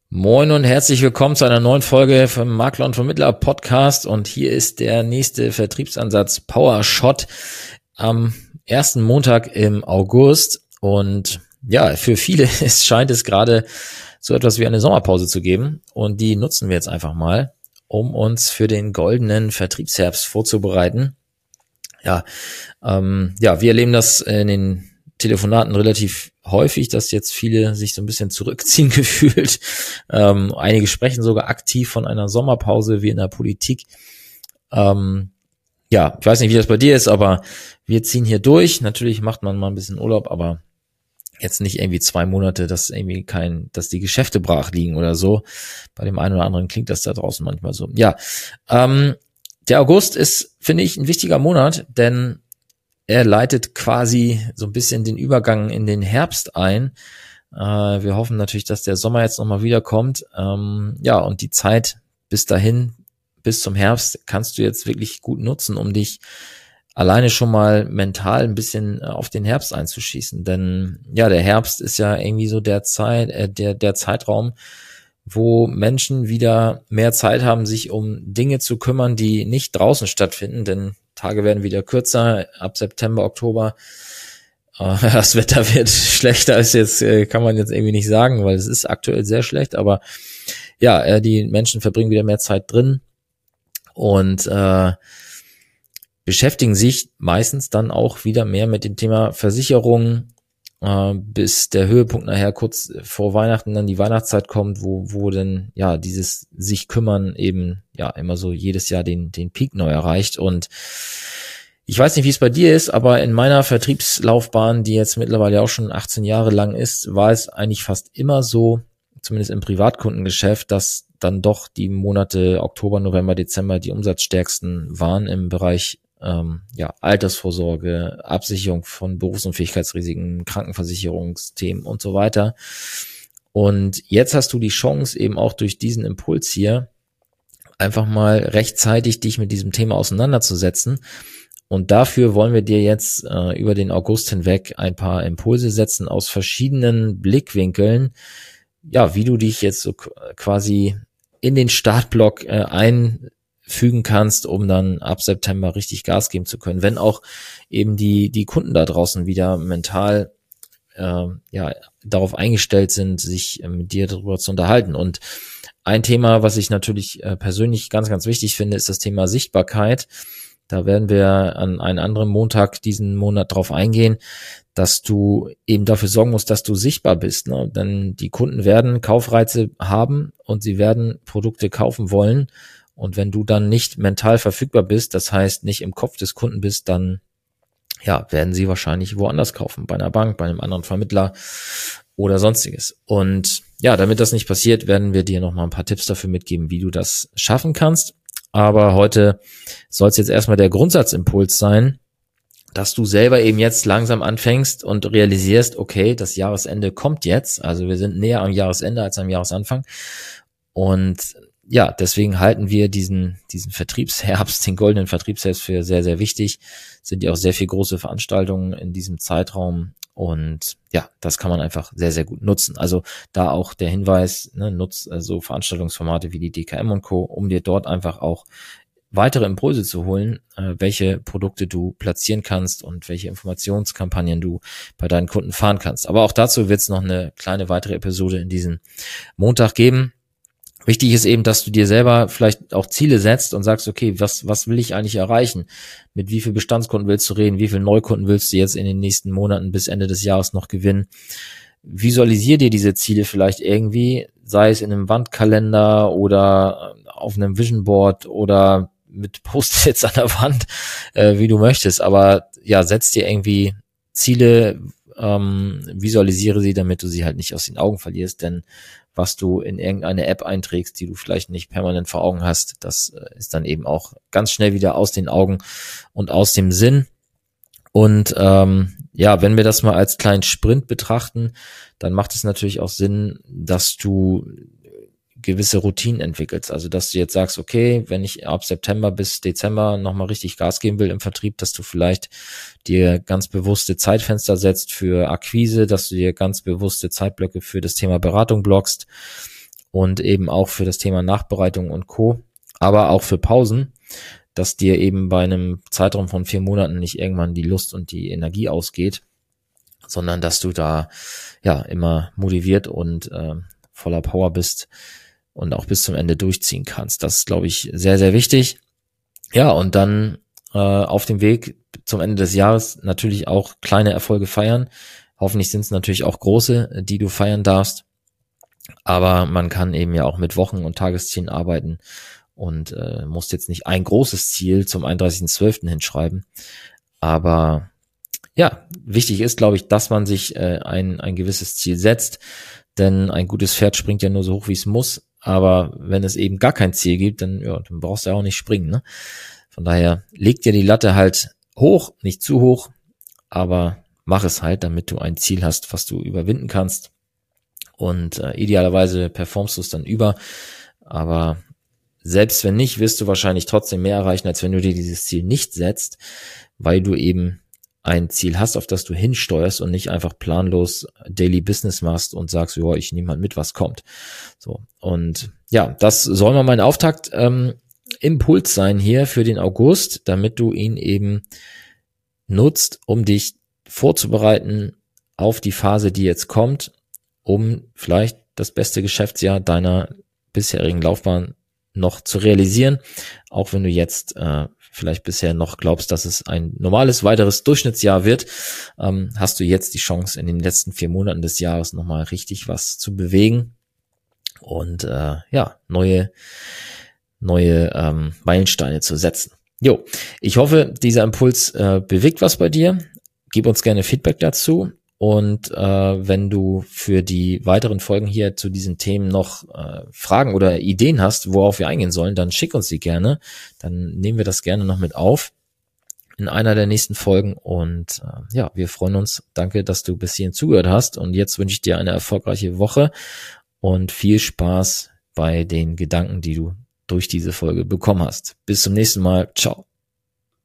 Moin und herzlich willkommen zu einer neuen Folge vom Makler und Vermittler Podcast, und hier ist der nächste Vertriebsansatz PowerShot am ersten Montag im August. Und ja, für viele scheint es gerade so etwas wie eine Sommerpause zu geben, und die nutzen wir jetzt einfach mal, um uns für den goldenen Vertriebsherbst vorzubereiten. Wir erleben das in den Telefonaten relativ häufig, dass jetzt viele sich so ein bisschen zurückziehen gefühlt. Einige sprechen sogar aktiv von einer Sommerpause wie in der Politik. Ich weiß nicht, wie das bei dir ist, aber wir ziehen hier durch. Natürlich macht man mal ein bisschen Urlaub, aber jetzt nicht irgendwie 2 Monate, dass die Geschäfte brach liegen oder so. Bei dem einen oder anderen klingt das da draußen manchmal so. Der August ist, finde ich, ein wichtiger Monat, denn er leitet quasi so ein bisschen den Übergang in den Herbst ein. Wir hoffen natürlich, dass der Sommer jetzt nochmal wiederkommt. Und die Zeit bis dahin, bis zum Herbst, kannst du jetzt wirklich gut nutzen, um dich alleine schon mal mental ein bisschen auf den Herbst einzuschießen. Denn ja, der Herbst ist ja irgendwie so der Zeitraum, wo Menschen wieder mehr Zeit haben, sich um Dinge zu kümmern, die nicht draußen stattfinden, denn Tage werden wieder kürzer, ab September, Oktober. Das Wetter wird schlechter, kann man jetzt irgendwie nicht sagen, weil es ist aktuell sehr schlecht, aber ja, die Menschen verbringen wieder mehr Zeit drin und beschäftigen sich meistens dann auch wieder mehr mit dem Thema Versicherung, bis der Höhepunkt nachher kurz vor Weihnachten dann die Weihnachtszeit kommt, wo dann ja dieses sich kümmern eben ja immer so jedes Jahr den Peak neu erreicht. Und ich weiß nicht, wie es bei dir ist, aber in meiner Vertriebslaufbahn, die jetzt mittlerweile auch schon 18 Jahre lang ist, war es eigentlich fast immer so, zumindest im Privatkundengeschäft, dass dann doch die Monate Oktober, November, Dezember die umsatzstärksten waren im Bereich Altersvorsorge, Absicherung von Berufsunfähigkeitsrisiken, Krankenversicherungsthemen und so weiter. Und jetzt hast du die Chance, eben auch durch diesen Impuls hier einfach mal rechtzeitig dich mit diesem Thema auseinanderzusetzen. Und dafür wollen wir dir jetzt über den August hinweg ein paar Impulse setzen aus verschiedenen Blickwinkeln, ja, wie du dich jetzt so quasi in den Startblock einfügen kannst, um dann ab September richtig Gas geben zu können, wenn auch eben die Kunden da draußen wieder mental darauf eingestellt sind, sich mit dir darüber zu unterhalten. Und ein Thema, was ich natürlich persönlich ganz, ganz wichtig finde, ist das Thema Sichtbarkeit. Da werden wir an einem anderen Montag diesen Monat drauf eingehen, dass du eben dafür sorgen musst, dass du sichtbar bist, ne? Denn die Kunden werden Kaufreize haben und sie werden Produkte kaufen wollen. Und wenn du dann nicht mental verfügbar bist, das heißt nicht im Kopf des Kunden bist, dann werden sie wahrscheinlich woanders kaufen, bei einer Bank, bei einem anderen Vermittler oder sonstiges. Und ja, damit das nicht passiert, werden wir dir nochmal ein paar Tipps dafür mitgeben, wie du das schaffen kannst. Aber heute soll es jetzt erstmal der Grundsatzimpuls sein, dass du selber eben jetzt langsam anfängst und realisierst, okay, das Jahresende kommt jetzt. Also wir sind näher am Jahresende als am Jahresanfang. Und ja, deswegen halten wir diesen Vertriebsherbst, den goldenen Vertriebsherbst für sehr, sehr wichtig. Sind ja auch sehr viele große Veranstaltungen in diesem Zeitraum. Und ja, das kann man einfach sehr, sehr gut nutzen. Also da auch der Hinweis, nutz so Veranstaltungsformate wie die DKM und Co., um dir dort einfach auch weitere Impulse zu holen, welche Produkte du platzieren kannst und welche Informationskampagnen du bei deinen Kunden fahren kannst. Aber auch dazu wird es noch eine kleine weitere Episode in diesem Montag geben. Wichtig ist eben, dass du dir selber vielleicht auch Ziele setzt und sagst, okay, was will ich eigentlich erreichen? Mit wie viel Bestandskunden willst du reden? Wie viel Neukunden willst du jetzt in den nächsten Monaten bis Ende des Jahres noch gewinnen? Visualisier dir diese Ziele vielleicht irgendwie, sei es in einem Wandkalender oder auf einem Vision Board oder mit Post-its an der Wand, wie du möchtest. Aber ja, setz dir irgendwie Ziele, visualisiere sie, damit du sie halt nicht aus den Augen verlierst, denn was du in irgendeine App einträgst, die du vielleicht nicht permanent vor Augen hast, das ist dann eben auch ganz schnell wieder aus den Augen und aus dem Sinn. Und wenn wir das mal als kleinen Sprint betrachten, dann macht es natürlich auch Sinn, dass du gewisse Routinen entwickelst. Also dass du jetzt sagst, okay, wenn ich ab September bis Dezember nochmal richtig Gas geben will im Vertrieb, dass du vielleicht dir ganz bewusste Zeitfenster setzt für Akquise, dass du dir ganz bewusste Zeitblöcke für das Thema Beratung blockst und eben auch für das Thema Nachbereitung und Co., aber auch für Pausen, dass dir eben bei einem Zeitraum von 4 Monaten nicht irgendwann die Lust und die Energie ausgeht, sondern dass du da ja immer motiviert und voller Power bist und auch bis zum Ende durchziehen kannst. Das ist, glaube ich, sehr, sehr wichtig. Ja, und dann auf dem Weg zum Ende des Jahres natürlich auch kleine Erfolge feiern. Hoffentlich sind es natürlich auch große, die du feiern darfst. Aber man kann eben ja auch mit Wochen- und Tageszielen arbeiten und muss jetzt nicht ein großes Ziel zum 31.12. hinschreiben. Aber ja, wichtig ist, glaube ich, dass man sich ein gewisses Ziel setzt, denn ein gutes Pferd springt ja nur so hoch, wie es muss. Aber wenn es eben gar kein Ziel gibt, dann brauchst du ja auch nicht springen, ne? Von daher leg dir die Latte halt hoch, nicht zu hoch, aber mach es halt, damit du ein Ziel hast, was du überwinden kannst. Und idealerweise performst du es dann über. Aber selbst wenn nicht, wirst du wahrscheinlich trotzdem mehr erreichen, als wenn du dir dieses Ziel nicht setzt, weil du eben ein Ziel hast, auf das du hinsteuerst und nicht einfach planlos Daily Business machst und sagst, ja, ich nehme halt mit, was kommt. So. Und ja, das soll mal mein Auftakt Impuls sein hier für den August, damit du ihn eben nutzt, um dich vorzubereiten auf die Phase, die jetzt kommt, um vielleicht das beste Geschäftsjahr deiner bisherigen Laufbahn noch zu realisieren, auch wenn du jetzt vielleicht bisher noch glaubst, dass es ein normales weiteres Durchschnittsjahr wird, hast du jetzt die Chance, in den letzten 4 Monaten des Jahres nochmal richtig was zu bewegen und neue Meilensteine zu setzen. Jo, ich hoffe, dieser Impuls bewegt was bei dir. Gib uns gerne Feedback dazu. Und wenn du für die weiteren Folgen hier zu diesen Themen noch Fragen oder Ideen hast, worauf wir eingehen sollen, dann schick uns die gerne. Dann nehmen wir das gerne noch mit auf in einer der nächsten Folgen. Und wir freuen uns. Danke, dass du bis hierhin zugehört hast. Und jetzt wünsche ich dir eine erfolgreiche Woche und viel Spaß bei den Gedanken, die du durch diese Folge bekommen hast. Bis zum nächsten Mal. Ciao.